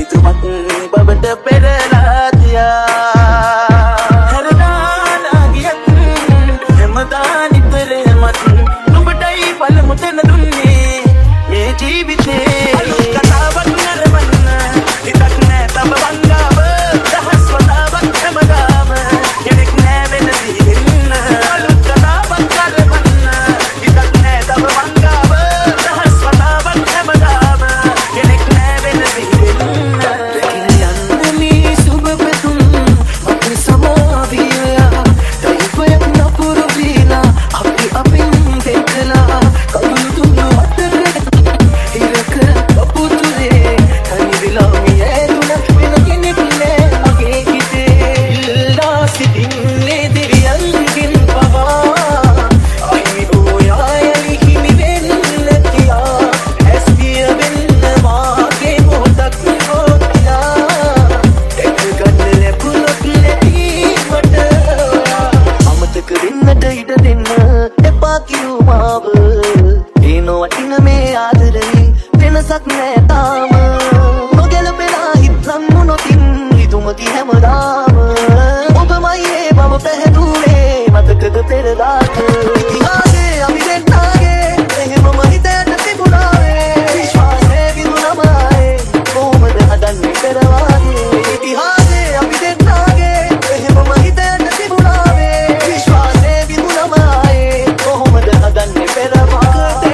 හිතුවත් බවට පෙරලා තියා හරදාලා ගියත් හැමදා නිතරමත් නුඹටයි පළමු තැන දුන්නේ මේ ජීවිතේ කතාවක් නරඹන්න හිතක් නෑ තම වංගාව දහස් වතාවක් හැමදාම කෙනෙක් නෑ වෙන දිවෙන්න අලුත් කතාවක් නරඹන්න හිතක් නෑ තම වංගාව දහස් වතාවක් හැමදාම කෙනෙක් නෑ වෙන දිවෙන්න යන්න මේ සුබ පැතුම් අපි සමාවියා දෛවයක් නපුරු වීලා අපි අපින් දෙකලා කවුරු තුරු අතරේ ඉරක අපුතුලේ තනි විලා මියේ තුන වෙන කෙනෙක් නෑ මගේ හිතේ ඉල්ලා සිටින්නේ දිරියන්ගෙන් පවා අයි ඕයායලි හිමි වෙන්න තියා ඇස්තිය වෙන්න මාගේ මොහොතක් හොතියා එක ගන්න ලැබුණොත් නැති මට අමතක වෙන්නට ඉඩ දෙන්න එපා කියූ මාව ඒනෝ වටින මේ ආදරේ වෙනසක් නෑ තාම නොගැලපෙනා හිතන් මොනොතින් හිතුමකි හැමදාම ඔබමයි ඒ බව පැහැදුනේ මතකද පෙරදාට ඉතිහාසේ අපි දෙන්නාගේ එහෙමම හිතට තිබුණාවේ විශ්වාසය විදුනමයි කොහොමද හදන්නේ පෙරවාගේ ඉතිහාසේ අපි දෙන්නාගේ එහෙමම හිතට තිබුණාවේ විශ්වාසය විදුනමයි කොහොමද හදන්නේ පෙරවාගේ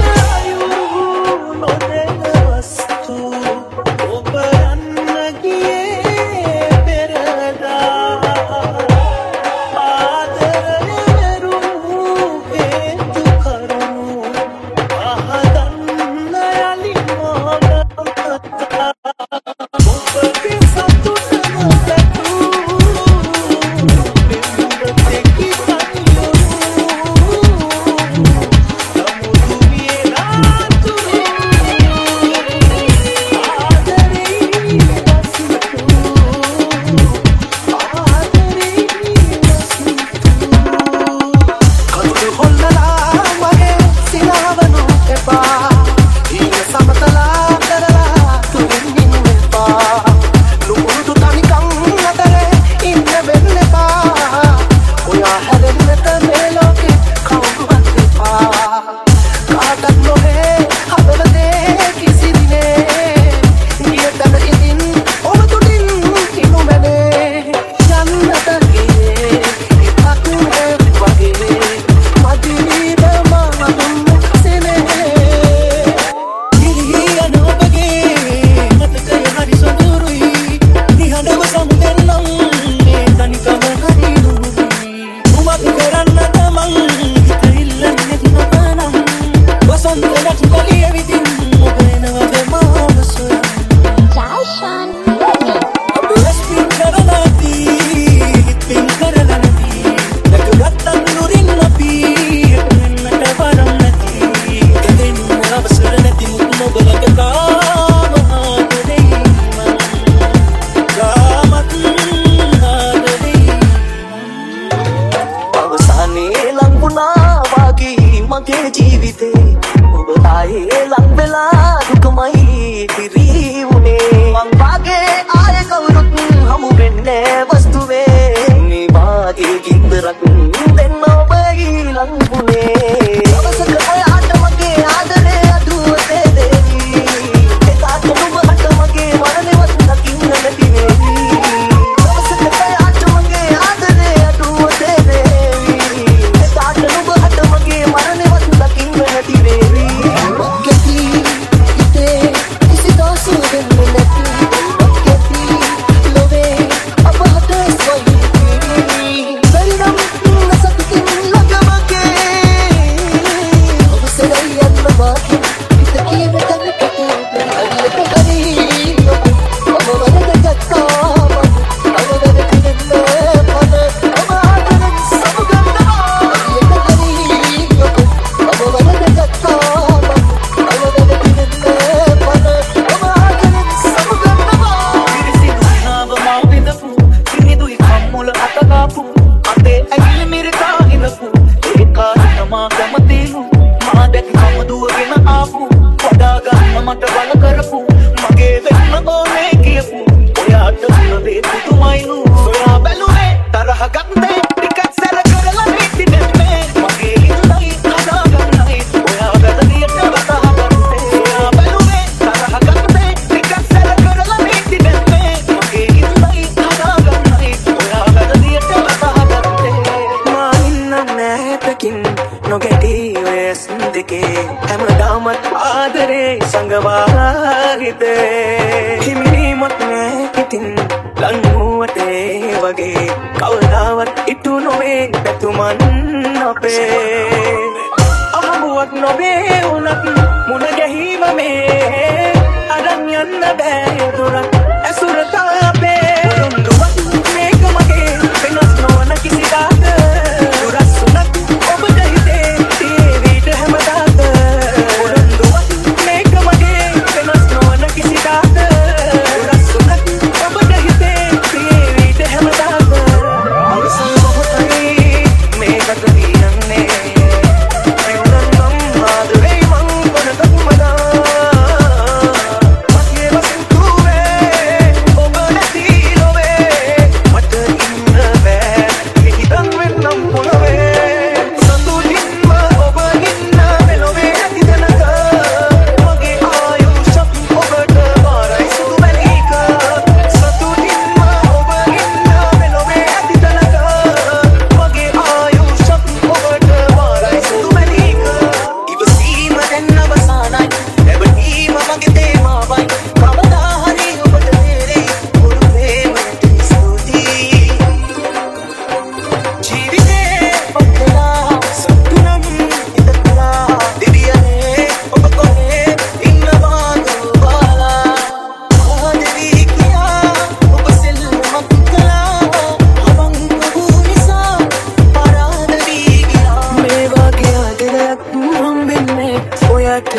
මගේ ජීවිතේ ඔබ ආයේ ලං වෙලා දුකමයි පිරිවුනේ මං වාගේ ආයේ කවුරුත් හමු වෙන්නේ වස්තුවේ මේ වාගේ ගින්දරක් දෙන්න ඔබ ඊළඟ පුනේ අවසක ඔයාට මගේ ආදරේ අදුවතේ දෙවි ඒකට ඔබ හට මගේ මරණවත් දකින්න නැති වෙවි අවසක ඔයාට මගේ ආදරේ අදුවතේ දෙවි ඒකට ඔබ හට මගේ මරණවත් දකින්න නැති වෙවි ඔක්කෙති ඉතේ කිසි දවසක වෙන්නේ නැති ඔක්කෙති ලොවේ අපහට අහඹුවක් නොබේ උනත් මුණ ගැහිම මේ අරන් යන්න බෑ දුරක් ඇසුර තාපේ උරුන්දුවක් මේක මගේ වෙනස් නොවන කිසිදාක දුරස් උනත් ඔබට හිතේ තීවිට හැමදාක උරුන්දුවක් මේක මගේ වෙනස් නොවන කිසිදාක දුරස් උනත් ඔබට හිතේ තීවිට හැමදාක අවසන් මොහොතේ මේක කියන්නේ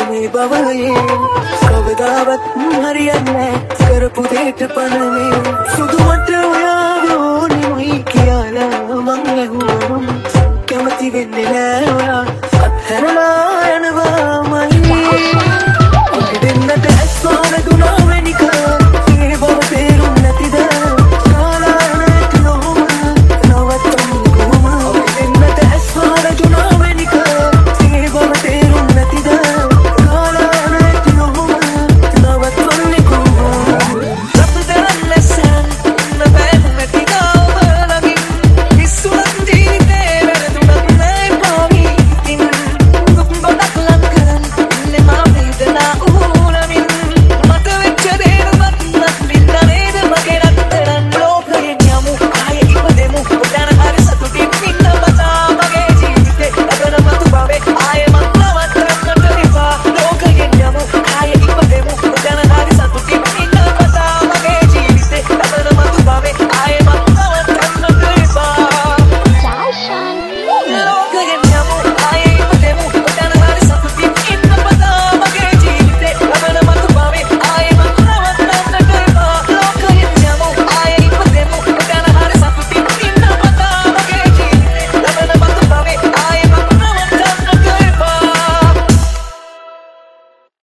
කවදාවත් හරියන්නේ කරපු දෙයට පනවේ